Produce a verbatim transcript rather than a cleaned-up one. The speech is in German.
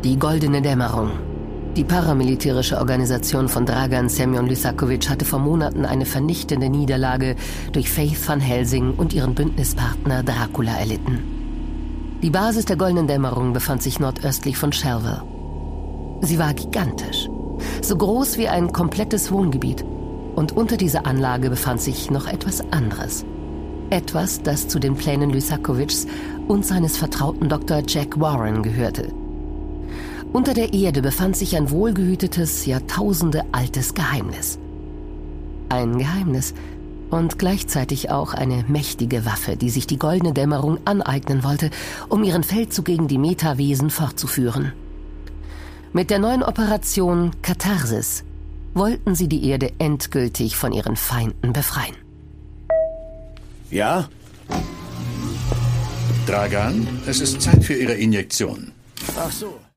Die Goldene Dämmerung. Die paramilitärische Organisation von Dragan Semyon Lysakovic hatte vor Monaten eine vernichtende Niederlage durch Faith van Helsing und ihren Bündnispartner Dracula erlitten. Die Basis der Goldenen Dämmerung befand sich nordöstlich von Shelville. Sie war gigantisch, so groß wie ein komplettes Wohngebiet. Und unter dieser Anlage befand sich noch etwas anderes. Etwas, das zu den Plänen Lysakovics und seines Vertrauten Doktor Jack Warren gehörte. Unter der Erde befand sich ein wohlgehütetes, jahrtausendealtes Geheimnis. Ein Geheimnis und gleichzeitig auch eine mächtige Waffe, die sich die Goldene Dämmerung aneignen wollte, um ihren Feldzug gegen die Metawesen fortzuführen. Mit der neuen Operation Katharsis wollten sie die Erde endgültig von ihren Feinden befreien. Ja? Dragan, es ist Zeit für Ihre Injektion. Ach so.